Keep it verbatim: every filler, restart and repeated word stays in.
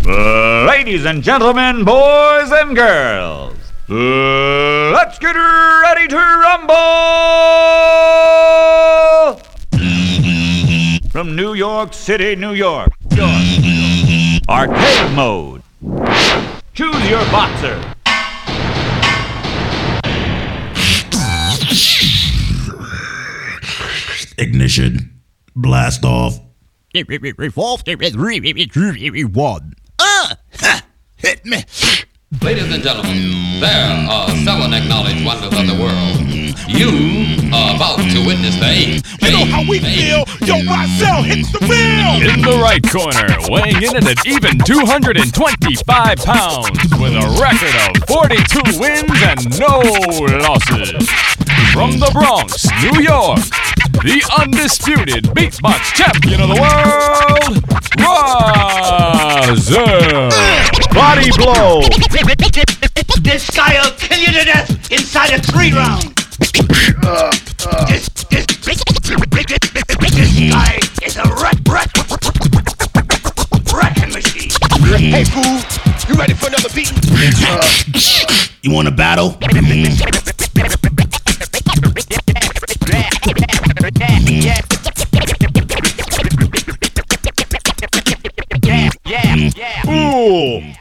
Uh, ladies and gentlemen, boys and girls, uh, let's get ready to rumble! From New York City, New York, York. Arcade mode. Choose your boxer. Ignition. Blast off. One. Uh, ha, hit me. Ladies and gentlemen, there are seven acknowledged wonders of the world. You are about to witness the eighth. You know how we feel? Yo, Marcel hits the bill! In the right corner, weighing in at an even two hundred twenty-five pounds, with a record of forty-two wins and no losses. From the Bronx, New York, the undisputed beatbox champion of the world, Rahzel. Body blow. This guy'll kill you to death inside of three rounds. This, this, this, this guy is a wreck, wreck, wrecking machine. Hey, fool, you ready for another beat? You want a battle?